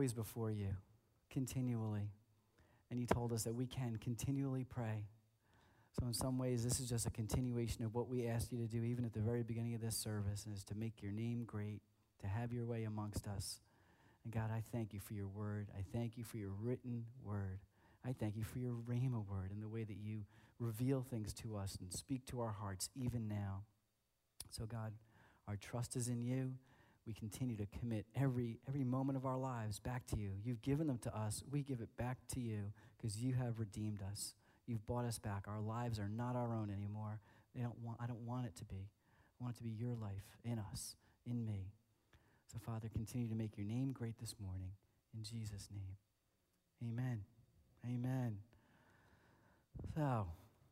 always before you, continually. And you told us that we can continually pray. So in some ways, this is just a continuation of what we asked you to do even at the very beginning of this service, and is to make your name great, to have your way amongst us. And God, I thank you for your word. I thank you for your written word. I thank you for your rhema word and the way that you reveal things to us and speak to our hearts even now. So God, our trust is in you. We continue to commit every moment of our lives back to you. You've given them to us. We give it back to you because you have redeemed us. You've bought us back. Our lives are not our own anymore. I don't want it to be. I want it to be your life in us, in me. So, Father, continue to make your name great this morning. In Jesus' name, amen. Amen. So,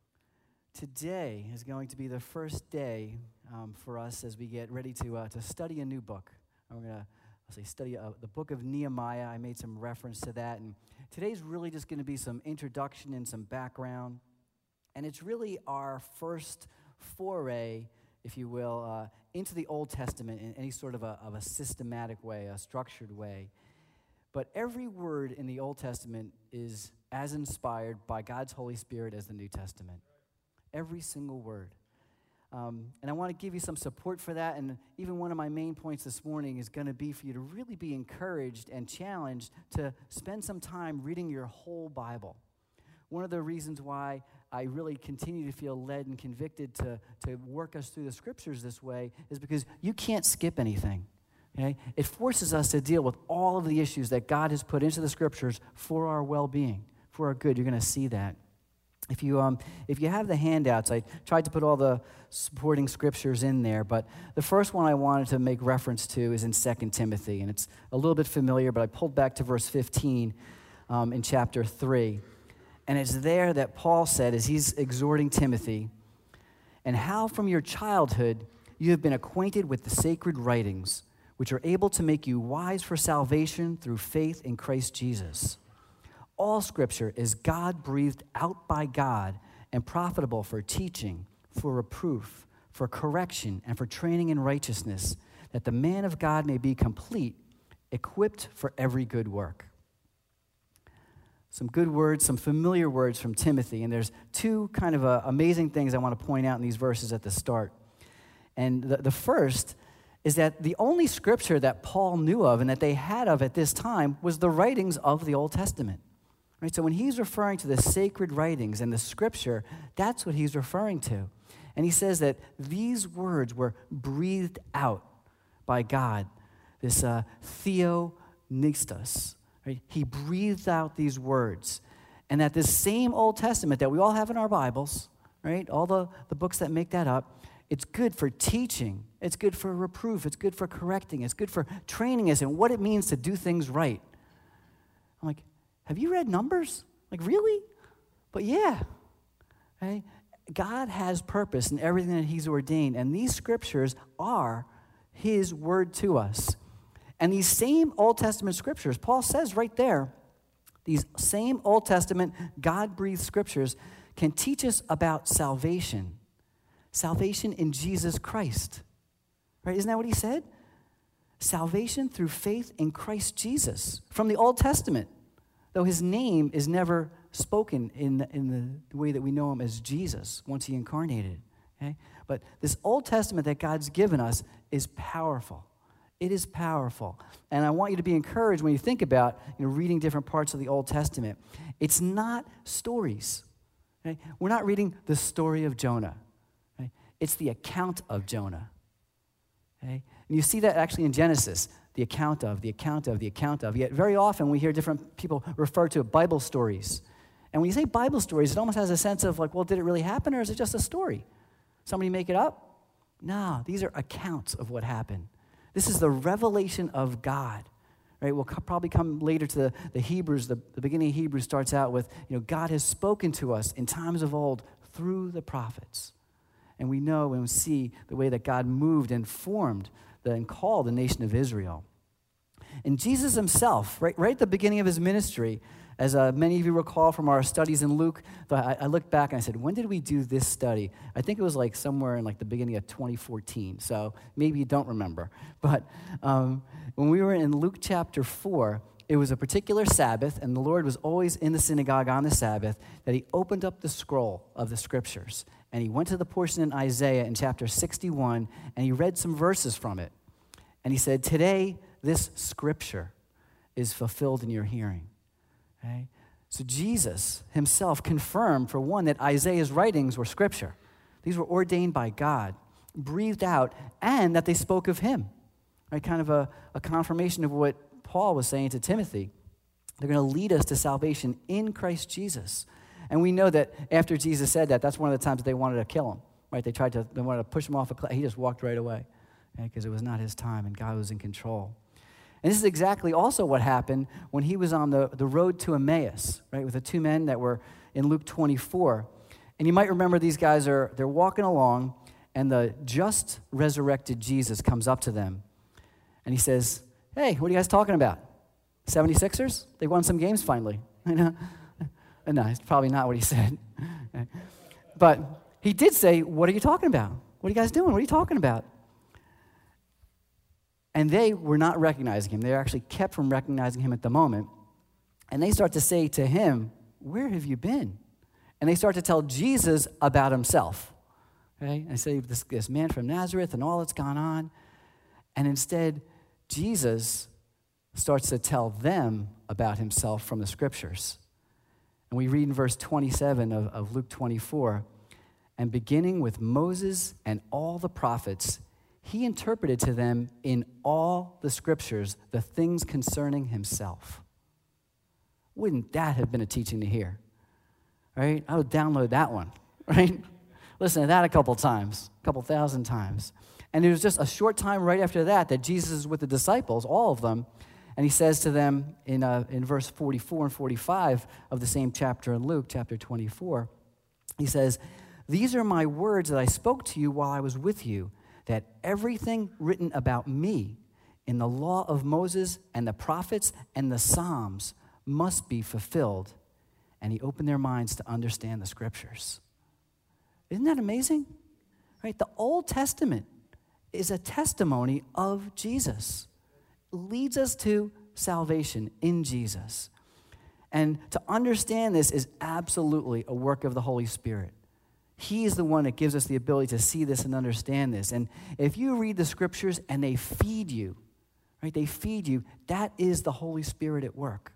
today is going to be the first day for us as we get ready to study a new book. And we're going to study the book of Nehemiah. I made some reference to that. And today's really just going to be some introduction and some background. And it's really our first foray, if you will, into the Old Testament in any sort of a systematic way, a structured way. But every word in the Old Testament is as inspired by God's Holy Spirit as the New Testament. Every single word. And I want to give you some support for that. And even one of my main points this morning is going to be for you to really be encouraged and challenged to spend some time reading your whole Bible. One of the reasons why I really continue to feel led and convicted to work us through the scriptures this way is because you can't skip anything. Okay? It forces us to deal with all of the issues that God has put into the scriptures for our well-being, for our good. You're going to see that. If you have the handouts, I tried to put all the supporting scriptures in there, but the first one I wanted to make reference to is in 2 Timothy, and it's a little bit familiar, but I pulled back to verse 15 in chapter 3, and it's there that Paul said, as he's exhorting Timothy, "And how from your childhood you have been acquainted with the sacred writings, which are able to make you wise for salvation through faith in Christ Jesus. All Scripture is God-breathed out by God and profitable for teaching, for reproof, for correction, and for training in righteousness, that the man of God may be complete, equipped for every good work." Some good words, some familiar words from Timothy, and there's two kind of amazing things I want to point out in these verses at the start. And the first is that the only Scripture that Paul knew of and that they had of at this time was the writings of the Old Testament. Right, so when he's referring to the sacred writings and the Scripture, that's what he's referring to. And he says that these words were breathed out by God, this theopneustos. Right? He breathed out these words. And that this same Old Testament that we all have in our Bibles, right, all the books that make that up, it's good for teaching. It's good for reproof. It's good for correcting. It's good for training us in what it means to do things right. I'm like, have you read Numbers? Like, really? But yeah, right? God has purpose in everything that he's ordained, and these scriptures are his word to us. And these same Old Testament scriptures, Paul says right there, these same Old Testament God-breathed scriptures can teach us about salvation. Salvation in Jesus Christ. Right? Isn't that what he said? Salvation through faith in Christ Jesus from the Old Testament. Though his name is never spoken in the way that we know him as Jesus once he incarnated. Okay? But this Old Testament that God's given us is powerful. It is powerful. And I want you to be encouraged when you think about reading different parts of the Old Testament. It's not stories. Okay? We're not reading the story of Jonah. Okay? It's the account of Jonah. Okay? And you see that actually in Genesis. The account of. Yet very often we hear different people refer to Bible stories. And when you say Bible stories, it almost has a sense of like, well, did it really happen or is it just a story? Somebody make it up? No, these are accounts of what happened. This is the revelation of God. Right? We'll probably come later to the Hebrews. The beginning of Hebrews starts out with, God has spoken to us in times of old through the prophets. And we know and see the way that God moved and formed and called the nation of Israel. And Jesus himself, right at the beginning of his ministry, as many of you recall from our studies in Luke, I looked back and I said, when did we do this study? I think it was like somewhere in like the beginning of 2014, so maybe you don't remember. But when we were in Luke chapter 4, it was a particular Sabbath, and the Lord was always in the synagogue on the Sabbath, that he opened up the scroll of the scriptures, and he went to the portion in Isaiah in chapter 61, and he read some verses from it. And he said, today, this scripture is fulfilled in your hearing. Okay? So Jesus himself confirmed, for one, that Isaiah's writings were scripture. These were ordained by God, breathed out, and that they spoke of him. Right? Kind of a confirmation of what Paul was saying to Timothy. They're going to lead us to salvation in Christ Jesus. And we know that after Jesus said that, that's one of the times that they wanted to kill him. Right? They wanted to push him off a cliff. He just walked right away because it was not his time and God was in control. And this is exactly also what happened when he was on the road to Emmaus, right, with the two men that were in Luke 24. And you might remember these guys they're walking along, and the just resurrected Jesus comes up to them. And he says, hey, what are you guys talking about? 76ers? They won some games finally. No, it's probably not what he said. But he did say, what are you talking about? What are you guys doing? What are you talking about? And they were not recognizing him. They actually kept from recognizing him at the moment. And they start to say to him, where have you been? And they start to tell Jesus about himself. Okay? And they say, this man from Nazareth and all that's gone on. And instead, Jesus starts to tell them about himself from the scriptures. And we read in verse 27 of Luke 24, and beginning with Moses and all the prophets, he interpreted to them in all the scriptures the things concerning himself. Wouldn't that have been a teaching to hear? Right? I would download that one, right? Listen to that a couple thousand times. And it was just a short time right after that Jesus is with the disciples, all of them, and he says to them in verse 44 and 45 of the same chapter in Luke, chapter 24, he says, these are my words that I spoke to you while I was with you, that everything written about me in the law of Moses and the prophets and the Psalms must be fulfilled. And he opened their minds to understand the scriptures. Isn't that amazing? Right? The Old Testament is a testimony of Jesus. It leads us to salvation in Jesus. And to understand this is absolutely a work of the Holy Spirit. He is the one that gives us the ability to see this and understand this. And if you read the scriptures and they feed you, right, they feed you, that is the Holy Spirit at work.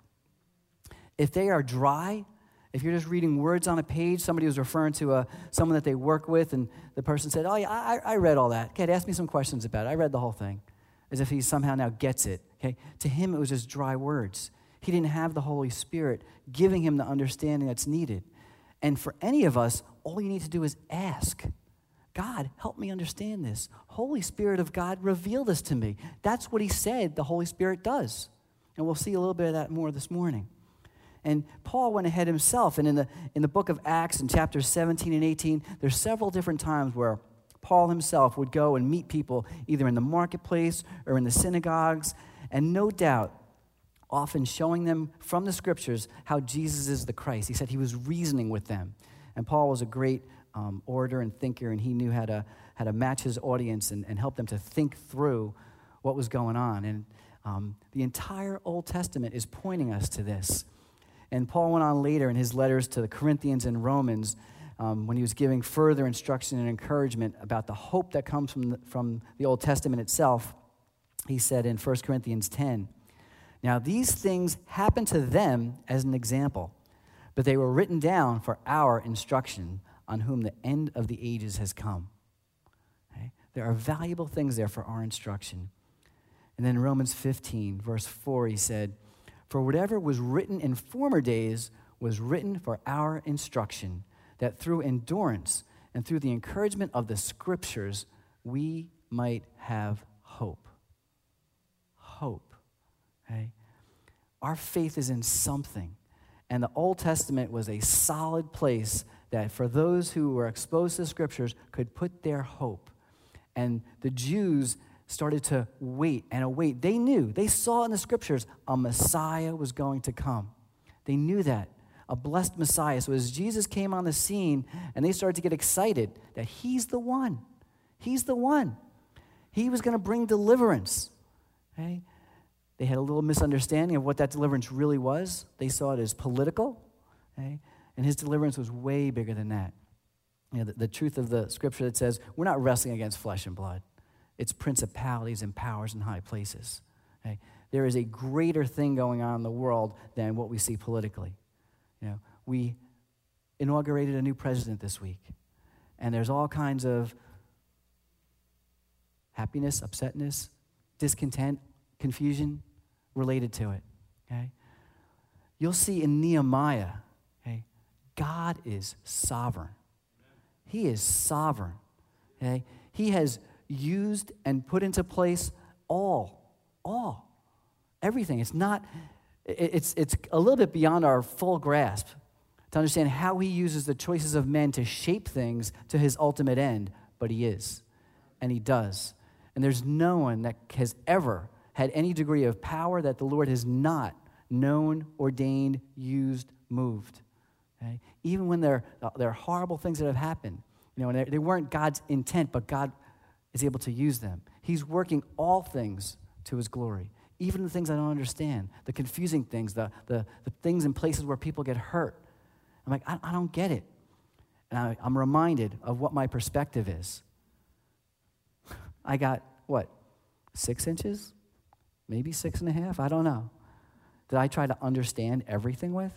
If they are dry, if you're just reading words on a page, somebody was referring to someone that they work with, and the person said, oh, yeah, I read all that. Okay, ask me some questions about it. I read the whole thing, as if he somehow now gets it. Okay, to him, it was just dry words. He didn't have the Holy Spirit giving him the understanding that's needed. And for any of us, all you need to do is ask. God, help me understand this. Holy Spirit of God, reveal this to me. That's what he said the Holy Spirit does. And we'll see a little bit of that more this morning. And Paul went ahead himself, and in the book of Acts, in chapters 17 and 18, there's several different times where Paul himself would go and meet people either in the marketplace or in the synagogues, and no doubt, often showing them from the scriptures how Jesus is the Christ. He said he was reasoning with them. And Paul was a great orator and thinker, and he knew how to match his audience and help them to think through what was going on. And the entire Old Testament is pointing us to this. And Paul went on later in his letters to the Corinthians and Romans when he was giving further instruction and encouragement about the hope that comes from the Old Testament itself. He said in 1 Corinthians 10, now these things happened to them as an example, but they were written down for our instruction, on whom the end of the ages has come. Okay? There are valuable things there for our instruction. And then in Romans 15, verse 4, he said, for whatever was written in former days was written for our instruction, that through endurance and through the encouragement of the scriptures, we might have hope. Hope. Okay? Our faith is in something. And the Old Testament was a solid place that for those who were exposed to the scriptures could put their hope. And the Jews started to wait and await. They knew, they saw in the scriptures a Messiah was going to come. They knew that, a blessed Messiah. So as Jesus came on the scene and they started to get excited that he's the one. He's the one. He was going to bring deliverance. Okay? They had a little misunderstanding of what that deliverance really was. They saw it as political, okay? And his deliverance was way bigger than that. You know, the truth of the scripture that says we're not wrestling against flesh and blood. It's principalities and powers in high places. Okay? There is a greater thing going on in the world than what we see politically. You know, we inaugurated a new president this week, and there's all kinds of happiness, upsetness, discontent, confusion related to it. Okay? You'll see in Nehemiah, okay, God is sovereign. He is sovereign. Okay? He has used and put into place everything. It's a little bit beyond our full grasp to understand how he uses the choices of men to shape things to his ultimate end, but he is, and he does. And there's no one that has ever had any degree of power that the Lord has not known, ordained, used, moved. Okay? Even when there are horrible things that have happened, you know, and they weren't God's intent, but God is able to use them. He's working all things to his glory, even the things I don't understand, the confusing things, the things in places where people get hurt. I'm like, I don't get it. And I'm reminded of what my perspective is. I got, 6 inches? Maybe 6.5? I don't know. Did I try to understand everything with?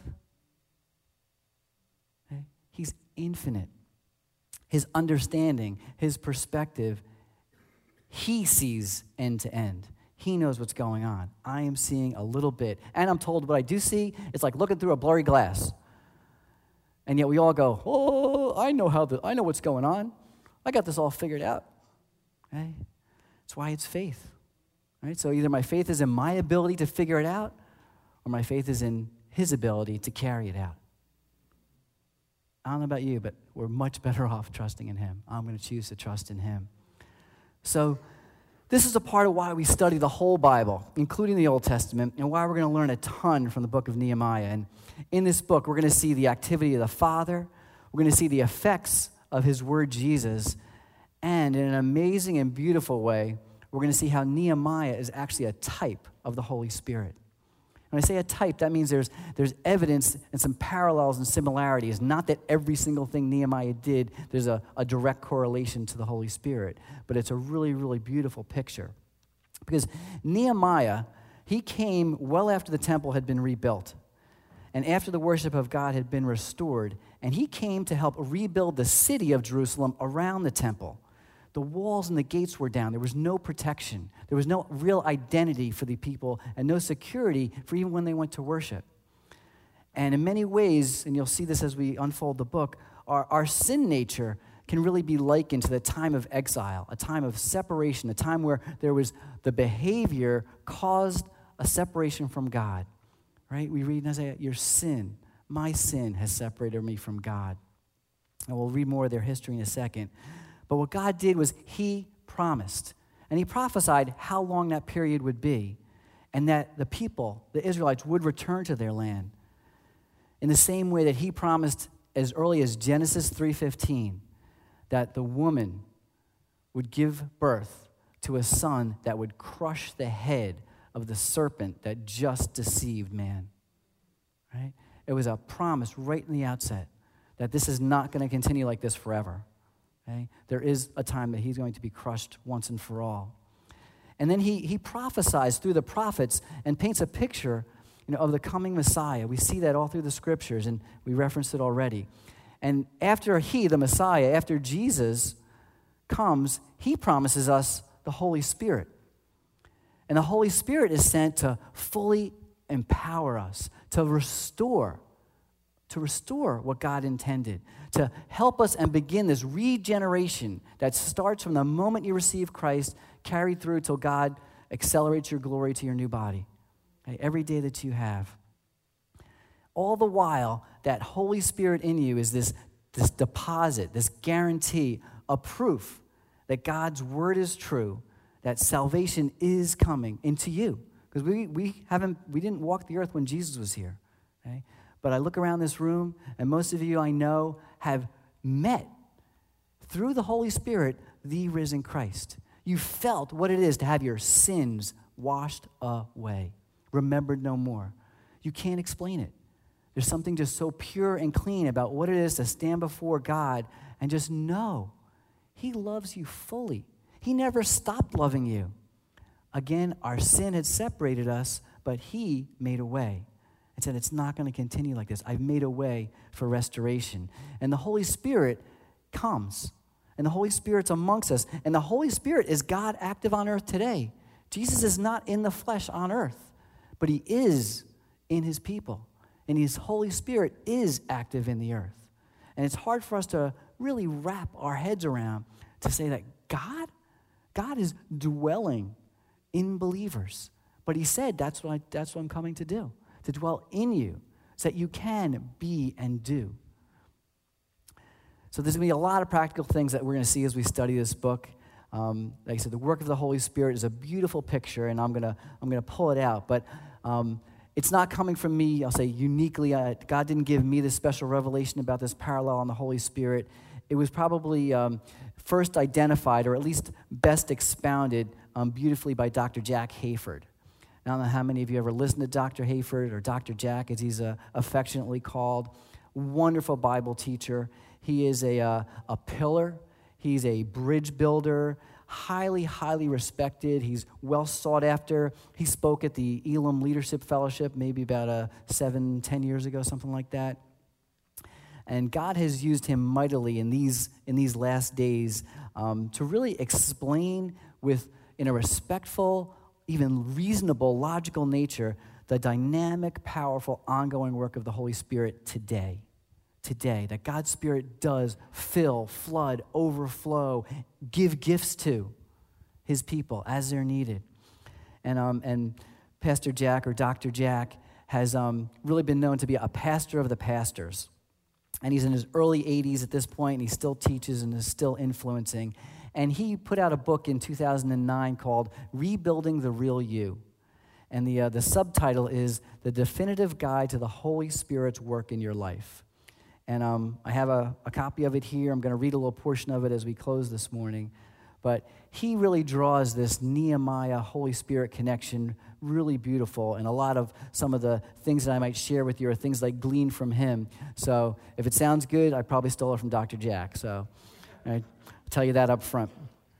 Okay? He's infinite. His understanding, his perspective, he sees end to end. He knows what's going on. I am seeing a little bit. And I'm told what I do see, it's like looking through a blurry glass. And yet we all go, oh, I know what's going on. I got this all figured out. Okay? That's why it's faith. Right? So either my faith is in my ability to figure it out, or my faith is in his ability to carry it out. I don't know about you, but we're much better off trusting in him. I'm going to choose to trust in him. So this is a part of why we study the whole Bible, including the Old Testament, and why we're going to learn a ton from the book of Nehemiah. And in this book, we're going to see the activity of the Father. We're going to see the effects of his word, Jesus. And in an amazing and beautiful way, we're going to see how Nehemiah is actually a type of the Holy Spirit. When I say a type, that means there's evidence and some parallels and similarities. Not that every single thing Nehemiah did, there's a direct correlation to the Holy Spirit, but it's a really, really beautiful picture. Because Nehemiah, he came well after the temple had been rebuilt and after the worship of God had been restored, and he came to help rebuild the city of Jerusalem around the temple. The walls and the gates were down. There was no protection. There was no real identity for the people and no security for even when they went to worship. And in many ways, and you'll see this as we unfold the book, our sin nature can really be likened to the time of exile, a time of separation, a time where there was the behavior caused a separation from God. Right? We read in Isaiah, your sin, my sin has separated me from God. And we'll read more of their history in a second. But what God did was he promised, and he prophesied how long that period would be, and that the people, the Israelites, would return to their land in the same way that he promised as early as Genesis 3:15, that the woman would give birth to a son that would crush the head of the serpent that just deceived man. Right? It was a promise right in the outset that this is not going to continue like this forever. Okay? There is a time that he's going to be crushed once and for all. And then he prophesies through the prophets and paints a picture, of the coming Messiah. We see that all through the scriptures, and we referenced it already. And after the Messiah, after Jesus comes, he promises us the Holy Spirit. And the Holy Spirit is sent to fully empower us, to restore what God intended, to help us and begin this regeneration that starts from the moment you receive Christ, carried through till God accelerates your glory to your new body. Okay? Every day that you have. All the while, that Holy Spirit in you is this deposit, this guarantee, a proof that God's word is true, that salvation is coming into you. Because we didn't walk the earth when Jesus was here. Okay? But I look around this room, and most of you I know have met, through the Holy Spirit, the risen Christ. You felt what it is to have your sins washed away, remembered no more. You can't explain it. There's something just so pure and clean about what it is to stand before God and just know He loves you fully. He never stopped loving you. Again, our sin had separated us, but He made a way and said, it's not going to continue like this. I've made a way for restoration. And the Holy Spirit comes, and the Holy Spirit's amongst us, and the Holy Spirit is God active on earth today. Jesus is not in the flesh on earth, but He is in His people, and His Holy Spirit is active in the earth. And it's hard for us to really wrap our heads around to say that God is dwelling in believers. But He said, that's what I'm coming to do, to dwell in you, so that you can be and do. So there's going to be a lot of practical things that we're going to see as we study this book. Like I said, the work of the Holy Spirit is a beautiful picture, and I'm gonna pull it out. But it's not coming from me, I'll say uniquely. God didn't give me this special revelation about this parallel on the Holy Spirit. It was probably first identified, or at least best expounded beautifully by Dr. Jack Hayford. I don't know how many of you ever listened to Dr. Hayford, or Dr. Jack, as he's affectionately called. Wonderful Bible teacher. He is a pillar. He's a bridge builder, highly, highly respected. He's well sought after. He spoke at the Elam Leadership Fellowship maybe about 7-10 years ago, something like that. And God has used him mightily in these last days to really explain in a respectful, even reasonable, logical nature, the dynamic, powerful, ongoing work of the Holy Spirit today. Today, that God's Spirit does fill, flood, overflow, give gifts to His people as they're needed. And Pastor Jack, or Dr. Jack, has really been known to be a pastor of the pastors. And he's in his early 80s at this point, and he still teaches and is still influencing. And he put out a book in 2009 called Rebuilding the Real You. And the subtitle is The Definitive Guide to the Holy Spirit's Work in Your Life. And I have a copy of it here. I'm going to read a little portion of it as we close this morning. But he really draws this Nehemiah Holy Spirit connection really beautiful. And a lot of some of the things that I might share with you are things like gleaned from him. So if it sounds good, I probably stole it from Dr. Jack. So I'll tell you that up front.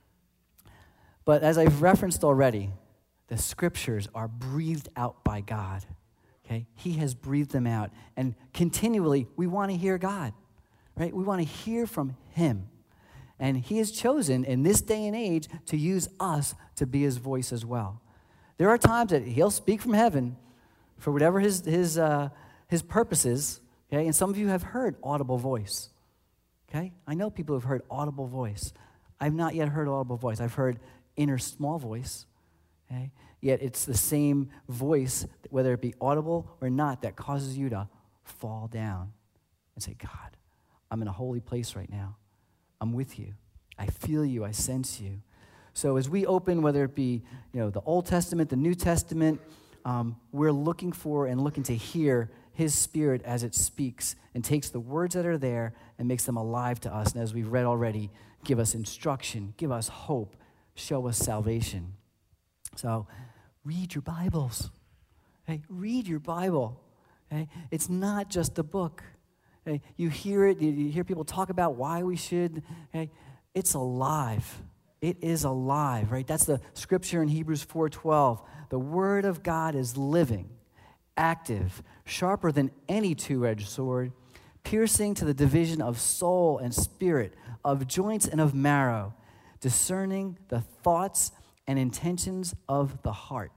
But as I've referenced already, the scriptures are breathed out by God. Okay? He has breathed them out. And continually, we want to hear God, right? We want to hear from Him. And He has chosen in this day and age to use us to be His voice as well. There are times that He'll speak from heaven for whatever His purposes, okay? And some of you have heard audible voice, okay? I know people who have heard audible voice. I've not yet heard audible voice. I've heard inner small voice, okay? Yet it's the same voice, whether it be audible or not, that causes you to fall down and say, God, I'm in a holy place right now. I'm with you. I feel you. I sense you. So as we open, whether it be the Old Testament, the New Testament, we're looking for and looking to hear His Spirit as it speaks and takes the words that are there and makes them alive to us. And as we've read already, give us instruction, give us hope, show us salvation. So read your Bibles. Okay? Read your Bible. Okay? It's not just a book. Okay? You hear it. You hear people talk about why we should. Okay? It's alive. It is alive, right? That's the scripture in Hebrews 4:12. The Word of God is living, active, sharper than any two-edged sword, piercing to the division of soul and spirit, of joints and of marrow, discerning the thoughts and intentions of the heart.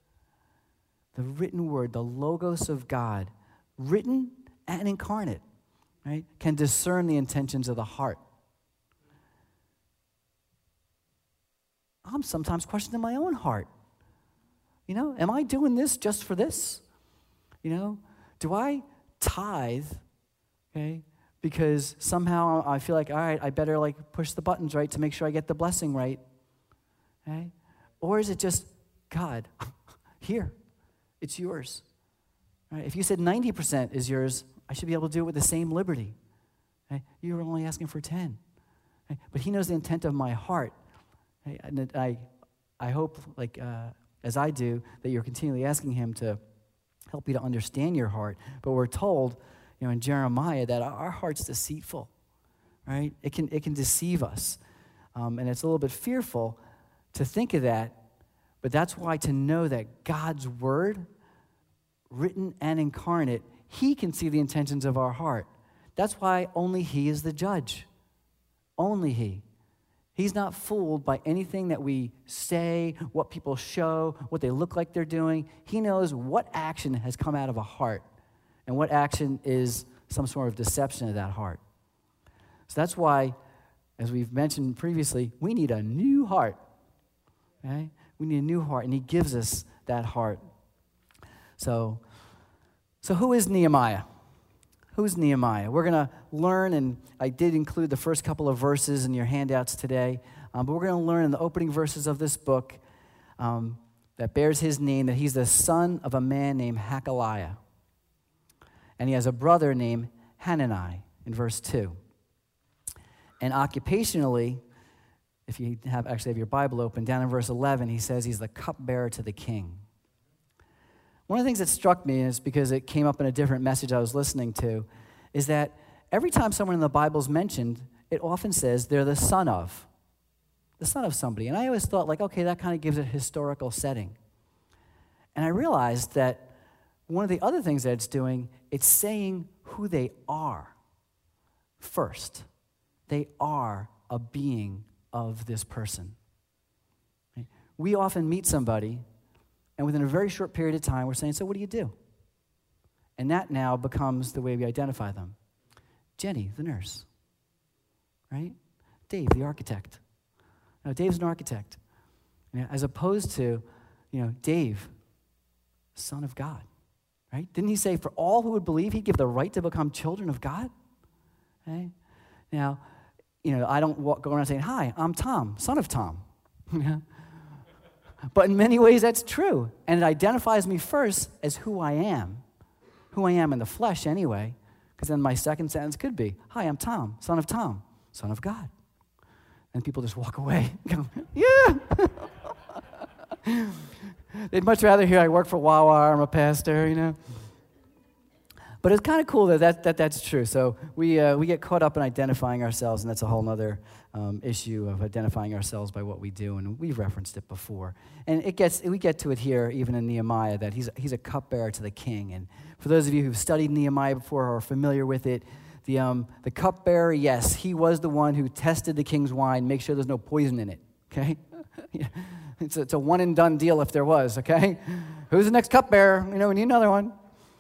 The written word, the logos of God, written and incarnate, right, can discern the intentions of the heart. I'm sometimes questioning my own heart. Am I doing this just for this? Do I tithe, okay, because somehow I feel like, all right, I better push the buttons right to make sure I get the blessing right, okay? Or is it just, God, here, it's yours. Right? If you said 90% is yours, I should be able to do it with the same liberty. Okay? You were only asking for 10. Okay? But He knows the intent of my heart. Okay? And I hope, as I do, that you're continually asking him to help you to understand your heart. But we're told, in Jeremiah that our heart's deceitful, right? It can deceive us. And it's a little bit fearful to think of that, but that's why to know that God's word, written and incarnate, he can see the intentions of our heart. That's why only he is the judge. Only he. He's not fooled by anything that we say, what people show, what they look like they're doing. He knows what action has come out of a heart and what action is some sort of deception of that heart. So that's why, as we've mentioned previously, we need a new heart. Okay? We need a new heart, and he gives us that heart. So who is Nehemiah? Who's Nehemiah? We're going to learn, and I did include the first couple of verses in your handouts today, but we're going to learn in the opening verses of this book that bears his name, that he's the son of a man named Hakaliah. And he has a brother named Hanani in verse 2. And occupationally, if you actually have your Bible open, down in verse 11, he says he's the cupbearer to the king. One of the things that struck me is, because it came up in a different message I was listening to, is that every time someone in the Bible is mentioned, it often says they're the son of somebody. And I always thought, okay, that kind of gives it a historical setting. And I realized that one of the other things that it's doing, it's saying who they are first. They are a being of this person. We often meet somebody, and within a very short period of time, we're saying, so what do you do? And that now becomes the way we identify them. Jenny, the nurse, right? Dave, the architect. No, Dave's an architect. As opposed to, Dave, son of God, right? Didn't he say for all who would believe, he'd give the right to become children of God? Okay? Now, I don't go around saying, hi, I'm Tom, son of Tom. But in many ways, that's true. And it identifies me first as who I am in the flesh anyway, because then my second sentence could be, hi, I'm Tom, son of God. And people just walk away and go, yeah. They'd much rather hear I work for Wawa, I'm a pastor, But it's kind of cool that's true. So we get caught up in identifying ourselves, and that's a whole other issue of identifying ourselves by what we do, and we've referenced it before. And we get to it here, even in Nehemiah, that he's a cupbearer to the king. And for those of you who've studied Nehemiah before or are familiar with it, the cupbearer, yes, he was the one who tested the king's wine, make sure there's no poison in it. Okay, it's a one and done deal if there was. Okay, who's the next cupbearer? We need another one.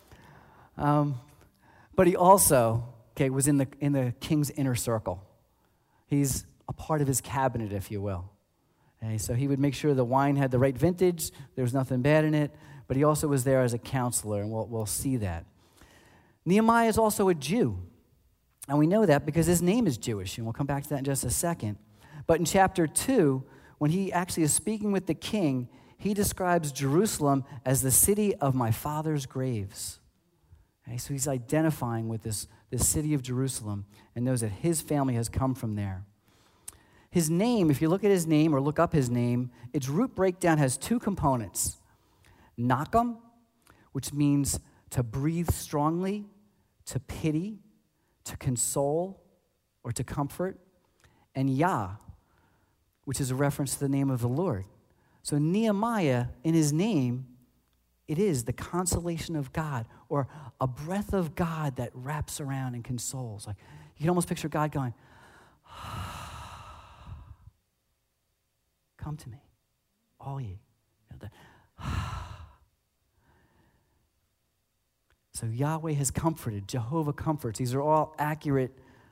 But he also, was in the king's inner circle. He's a part of his cabinet, if you will. Okay, so he would make sure the wine had the right vintage, there was nothing bad in it, but he also was there as a counselor, and we'll see that. Nehemiah is also a Jew, and we know that because his name is Jewish, and we'll come back to that in just a second. But in chapter 2, when he actually is speaking with the king, he describes Jerusalem as the city of my father's graves. Okay, so he's identifying with this city of Jerusalem and knows that his family has come from there. His name, if you look at his name or look up his name, its root breakdown has two components. Nachum, which means to breathe strongly, to pity, to console, or to comfort. And Yah, which is a reference to the name of the Lord. So Nehemiah, in his name, it is the consolation of God, or a breath of God that wraps around and consoles. Like you can almost picture God going, come to me, all ye. So Yahweh has comforted, Jehovah comforts. These are all accurate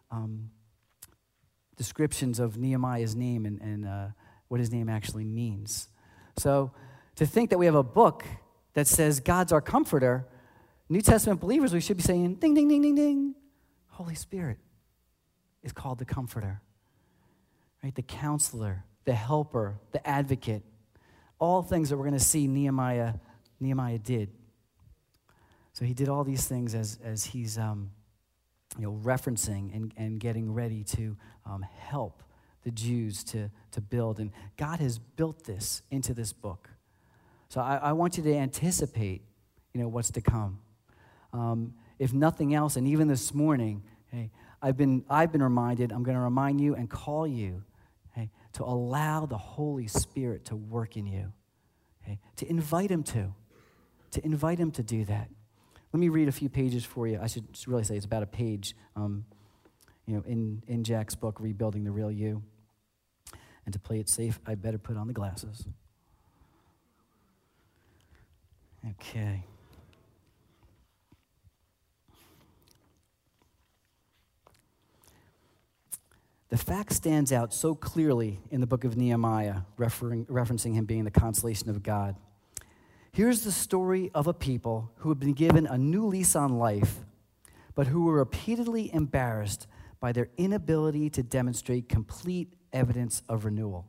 descriptions of Nehemiah's name and what his name actually means. So to think that we have a book that says God's our comforter, New Testament believers, we should be saying, ding, ding, ding, ding, ding. Holy Spirit is called the comforter, right? The counselor, the helper, the advocate, all things that we're going to see Nehemiah did. So he did all these things as he's referencing and getting ready to help the Jews to build. And God has built this into this book. So I want you to anticipate, what's to come. If nothing else, and even this morning, hey, I've been reminded, I'm going to remind you and call you, hey, to allow the Holy Spirit to work in you, okay? To invite him to do that. Let me read a few pages for you. I should really say it's about a page, in Jack's book, Rebuilding the Real You. And to play it safe, I better put on the glasses. Okay. The fact stands out so clearly in the book of Nehemiah, referencing him being the consolation of God. Here's the story of a people who had been given a new lease on life, but who were repeatedly embarrassed by their inability to demonstrate complete evidence of renewal.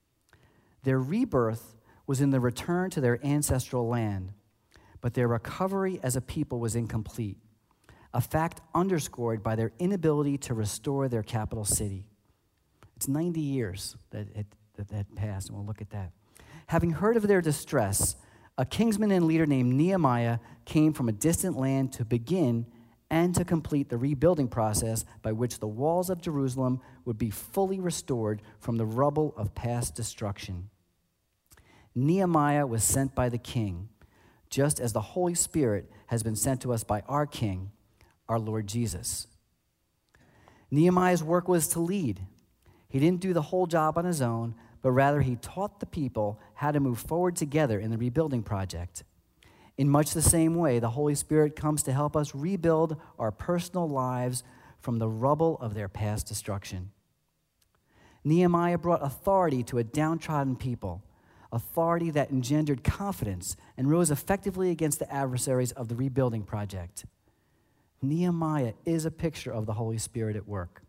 Their rebirth was in the return to their ancestral land, but their recovery as a people was incomplete, a fact underscored by their inability to restore their capital city. It's 90 years that passed, and we'll look at that. Having heard of their distress, a kingsman and leader named Nehemiah came from a distant land to begin and to complete the rebuilding process by which the walls of Jerusalem would be fully restored from the rubble of past destruction. Nehemiah was sent by the king, just as the Holy Spirit has been sent to us by our King, our Lord Jesus. Nehemiah's work was to lead. He didn't do the whole job on his own, but rather he taught the people how to move forward together in the rebuilding project. In much the same way, the Holy Spirit comes to help us rebuild our personal lives from the rubble of their past destruction. Nehemiah brought authority to a downtrodden people, authority that engendered confidence and rose effectively against the adversaries of the rebuilding project. Nehemiah is a picture of the Holy Spirit at work.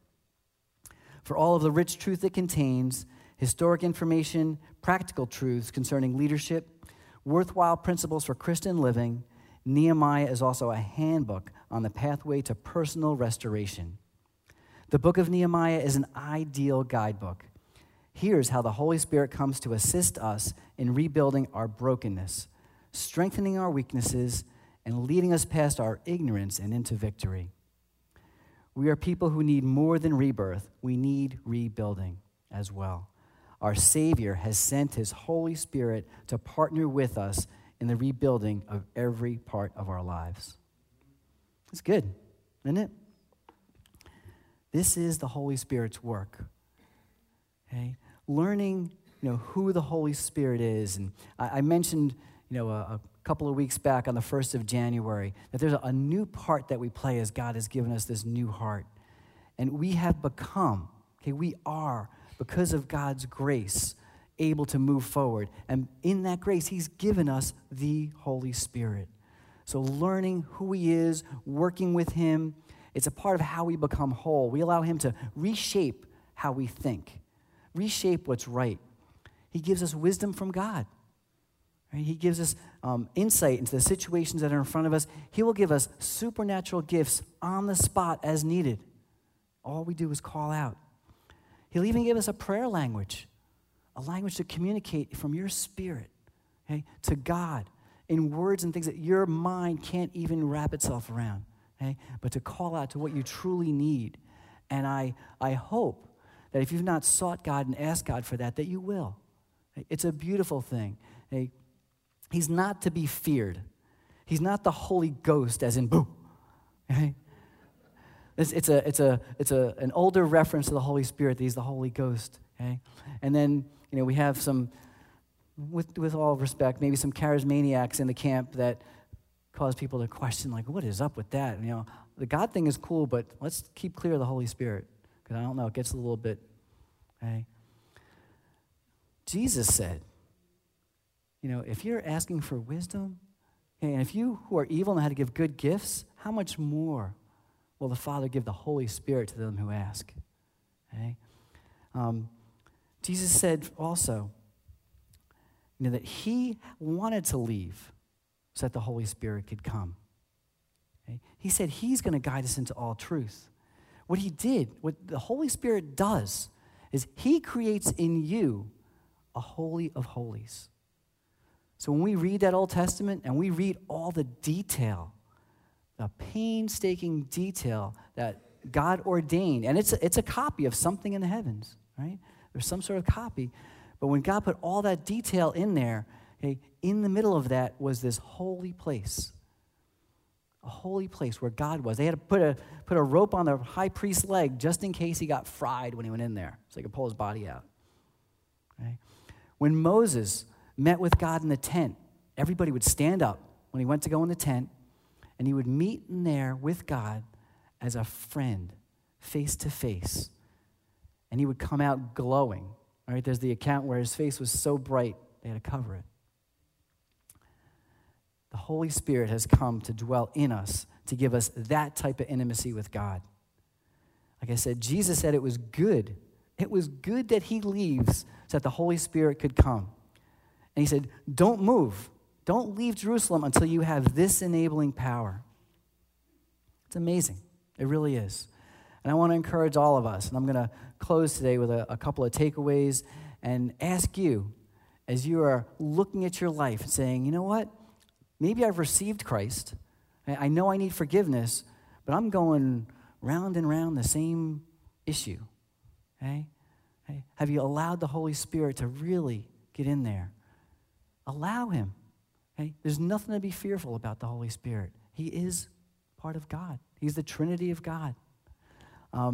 For all of the rich truth it contains, historic information, practical truths concerning leadership, worthwhile principles for Christian living, Nehemiah is also a handbook on the pathway to personal restoration. The book of Nehemiah is an ideal guidebook. Here's how the Holy Spirit comes to assist us in rebuilding our brokenness, strengthening our weaknesses, and leading us past our ignorance and into victory. We are people who need more than rebirth. We need rebuilding as well. Our Savior has sent his Holy Spirit to partner with us in the rebuilding of every part of our lives. It's good, isn't it? This is the Holy Spirit's work. Okay? Learning, who the Holy Spirit is. And I mentioned, a couple of weeks back on the 1st of January that there's a new part that we play as God has given us this new heart. And we have become, we are, because of God's grace, able to move forward. And in that grace, he's given us the Holy Spirit. So learning who he is, working with him, it's a part of how we become whole. We allow him to reshape how we think, reshape what's right. He gives us wisdom from God. Right? He gives us insight into the situations that are in front of us. He will give us supernatural gifts on the spot as needed. All we do is call out. He'll even give us a prayer language, a language to communicate from your spirit, to God in words and things that your mind can't even wrap itself around, but to call out to what you truly need. And I hope that if you've not sought God and asked God for that you will. It's a beautiful thing. He's not to be feared. He's not the Holy Ghost, as in boo. It's an older reference to the Holy Spirit that he's the Holy Ghost. And then we have some, with all respect, maybe some charismaniacs in the camp that cause people to question, what is up with that? And, the God thing is cool, but let's keep clear of the Holy Spirit, because I don't know, it gets a little bit. Jesus said, if you're asking for wisdom, and if you who are evil know how to give good gifts, how much more will the Father give the Holy Spirit to them who ask? Jesus said also, that he wanted to leave so that the Holy Spirit could come. He said he's going to guide us into all truth. What he did, what the Holy Spirit does, is he creates in you a holy of holies. So when we read that Old Testament and we read all the detail, the painstaking detail that God ordained, and it's a copy of something in the heavens, right? There's some sort of copy. But when God put all that detail in there, okay, in the middle of that was this holy place. A holy place where God was. They had to put a rope on the high priest's leg just in case he got fried when he went in there, so they could pull his body out. Right? When Moses met with God in the tent, everybody would stand up when he went to go in the tent, and he would meet in there with God as a friend, face to face. And he would come out glowing. All right, there's the account where his face was so bright, they had to cover it. The Holy Spirit has come to dwell in us, to give us that type of intimacy with God. Like I said, Jesus said it was good. It was good that he leaves so that the Holy Spirit could come. And he said, don't move. Don't leave Jerusalem until you have this enabling power. It's amazing. It really is. And I want to encourage all of us, and I'm going to close today with a couple of takeaways and ask you, as you are looking at your life and saying, you know what? Maybe I've received Christ. I know I need forgiveness, but I'm going round and round the same issue. Okay? Have you allowed the Holy Spirit to really get in there? Allow him. Okay? There's nothing to be fearful about the Holy Spirit. He is part of God. He's the Trinity of God. I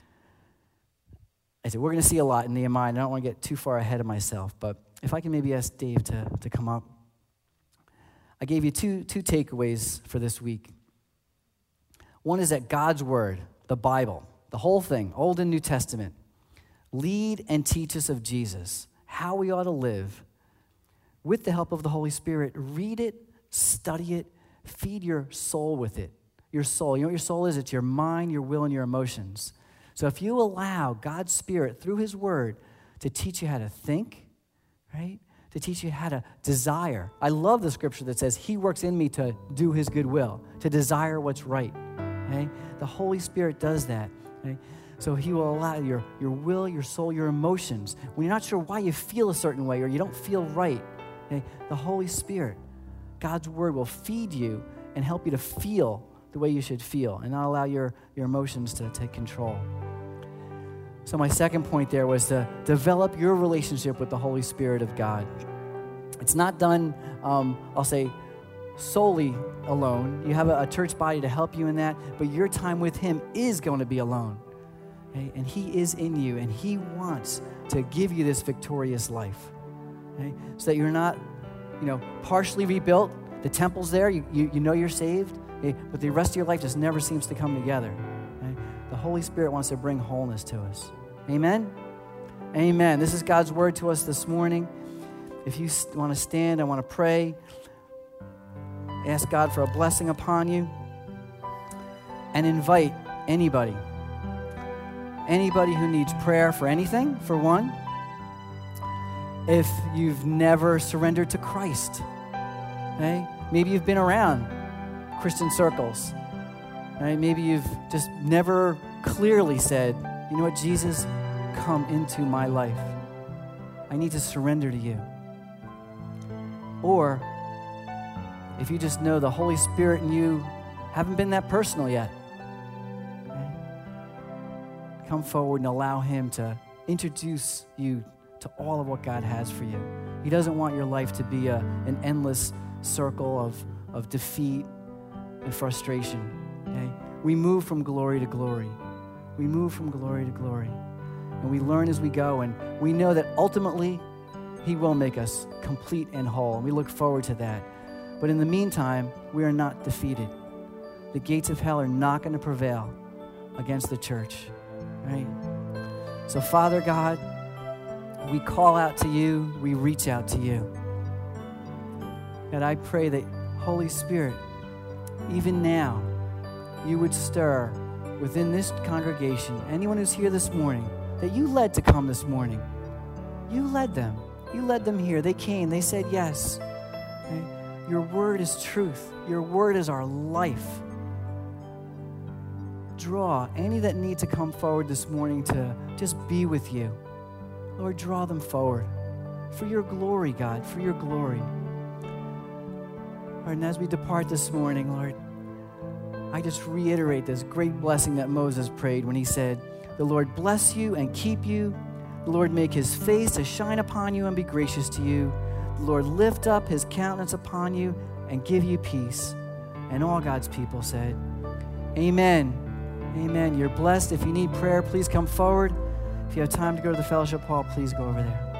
said, we're going to see a lot in Nehemiah, and I don't want to get too far ahead of myself, but if I can maybe ask Dave to come up. I gave you two takeaways for this week. One is that God's Word, the Bible, the whole thing, Old and New Testament, lead and teach us of Jesus, how we ought to live. With the help of the Holy Spirit, read it, study it, feed your soul with it. Your soul, you know what your soul is? It's your mind, your will, and your emotions. So if you allow God's Spirit through his Word to teach you how to think, right? To teach you how to desire. I love the scripture that says he works in me to do his good will, to desire what's right. Okay? The Holy Spirit does that. Okay? So he will allow your will, your soul, your emotions. When you're not sure why you feel a certain way or you don't feel right, okay? The Holy Spirit, God's Word will feed you and help you to feel the way you should feel and not allow your emotions to take control. So my second point there was to develop your relationship with the Holy Spirit of God. It's not done, I'll say, solely alone. You have a church body to help you in that, but your time with him is going to be alone. Okay? And he is in you, and he wants to give you this victorious life. Okay? So that you're not, partially rebuilt. The temple's there. You know you're saved, okay? But the rest of your life just never seems to come together. Okay? The Holy Spirit wants to bring wholeness to us. Amen? Amen. This is God's word to us this morning. If you want to stand, I want to pray. Ask God for a blessing upon you. And invite anybody who needs prayer for anything, for one. If you've never surrendered to Christ, okay? Maybe you've been around Christian circles. Right? Maybe you've just never clearly said, you know what, Jesus, come into my life. I need to surrender to you. Or if you just know the Holy Spirit in you haven't been that personal yet, okay? Come forward and allow him to introduce you to all of what God has for you. He doesn't want your life to be an endless circle of defeat and frustration. Okay? We move from glory to glory. We move from glory to glory. And we learn as we go, and we know that ultimately he will make us complete and whole. And we look forward to that. But in the meantime, we are not defeated. The gates of hell are not going to prevail against the church. Right? So, Father God, we call out to you. We reach out to you. God, I pray that, Holy Spirit, even now, you would stir within this congregation, anyone who's here this morning, that you led to come this morning. You led them. You led them here. They came. They said yes. Okay? Your word is truth. Your word is our life. Draw any that need to come forward this morning to just be with you. Lord, draw them forward for your glory, God, for your glory. Lord, and as we depart this morning, Lord, I just reiterate this great blessing that Moses prayed when he said, the Lord bless you and keep you. The Lord make his face to shine upon you and be gracious to you. The Lord lift up his countenance upon you and give you peace. And all God's people said, amen. Amen. You're blessed. If you need prayer, please come forward. If you have time to go to the fellowship hall, please go over there.